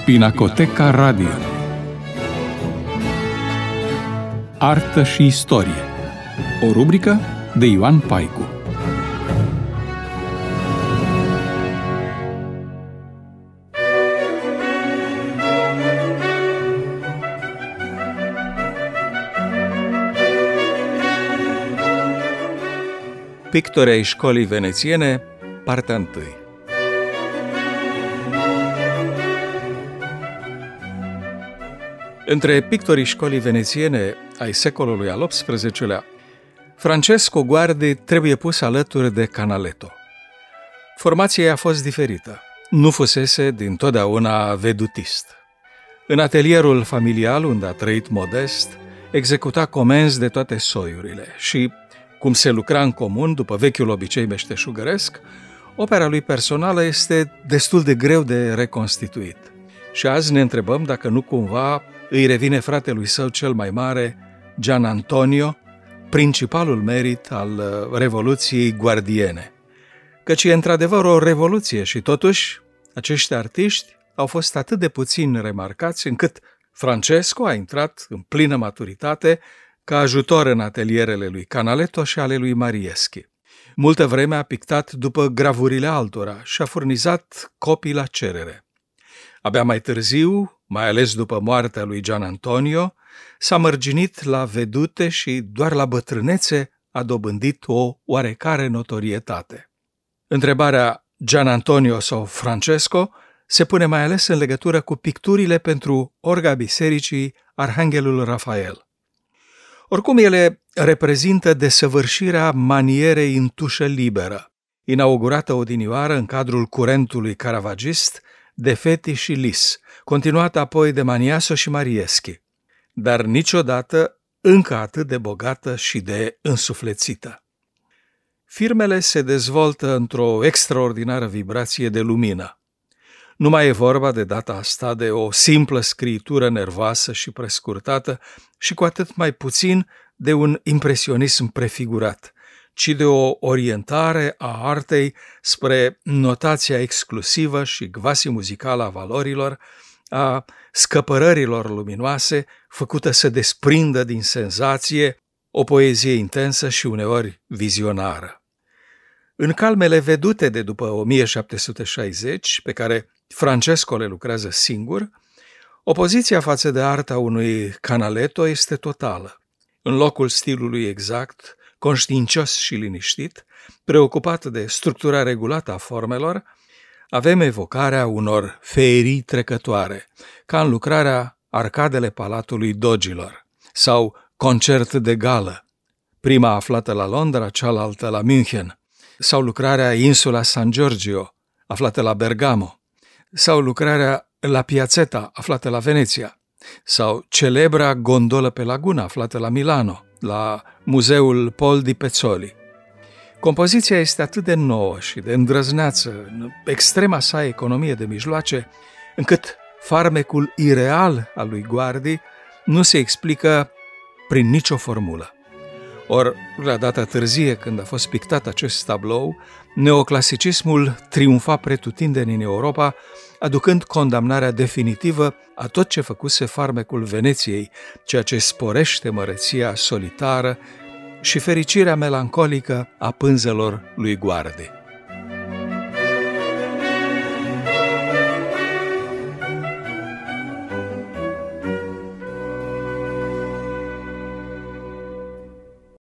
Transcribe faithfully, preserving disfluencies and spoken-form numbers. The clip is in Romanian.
Pinacoteca Radio. Artă și istorie. O rubrică de Ioan Paicu. Pictori ai școlii venețiene, partea întâi. Între pictorii școlii venețiene ai secolului al optsprezecelea, Francesco Guardi trebuie pus alături de Canaletto. Formația ei a fost diferită. Nu fusese dintotdeauna vedutist. În atelierul familial, unde a trăit modest, executa comenzi de toate soiurile și, cum se lucra în comun după vechiul obicei meșteșugăresc, opera lui personală este destul de greu de reconstituit. Și azi ne întrebăm dacă nu cumva îi revine fratelui său cel mai mare, Gian Antonio, principalul merit al Revoluției guardiene. Căci e într-adevăr o revoluție și totuși acești artiști au fost atât de puțin remarcați încât Francesco a intrat în plină maturitate ca ajutor în atelierele lui Canaletto și ale lui Marieschi. Multă vreme a pictat după gravurile altora și a furnizat copii la cerere. Abia mai târziu, mai ales după moartea lui Gian Antonio, s-a mărginit la vedute și doar la bătrânețe a dobândit o oarecare notorietate. Întrebarea Gian Antonio sau Francesco se pune mai ales în legătură cu picturile pentru orga bisericii Arhanghelul Rafael. Oricum, ele reprezintă desăvârșirea manierei în tușă liberă, inaugurată odinioară în cadrul curentului caravagist de Feti și Lis, continuată apoi de Maniaso și Marieschi, dar niciodată încă atât de bogată și de însuflețită. Firmele se dezvoltă într-o extraordinară vibrație de lumină. Nu mai e vorba de data asta de o simplă scriitură nervoasă și prescurtată și cu atât mai puțin de un impresionism prefigurat, ci de o orientare a artei spre notația exclusivă și quasi-muzicală a valorilor, a scăpărărilor luminoase, făcută să desprindă din senzație o poezie intensă și uneori vizionară. În calmele vedute de după o mie șapte sute șaizeci, pe care Francesco le lucrează singur, opoziția față de arta unui Canaletto este totală. În locul stilului exact, conștiincios și liniștit, preocupat de structura regulată a formelor, avem evocarea unor feerii trecătoare, ca în lucrarea Arcadele Palatului Dogilor sau Concert de gală, prima aflată la Londra, cealaltă la München, sau lucrarea Insula San Giorgio, aflată la Bergamo, sau lucrarea La Piazzetta, aflată la Veneția, sau celebra Gondolă pe Laguna, aflată la Milano, la Muzeul Paul di Pezzoli. Compoziția este atât de nouă și de îndrăzneață, în extrema sa economie de mijloace, încât farmecul ireal al lui Guardi nu se explică prin nicio formulă. Or, la data târzie, când a fost pictat acest tablou, neoclasicismul triumfa pretutindeni în Europa, aducând condamnarea definitivă a tot ce făcuse farmecul Veneției, ceea ce sporește măreția solitară și fericirea melancolică a pânzelor lui Guardi.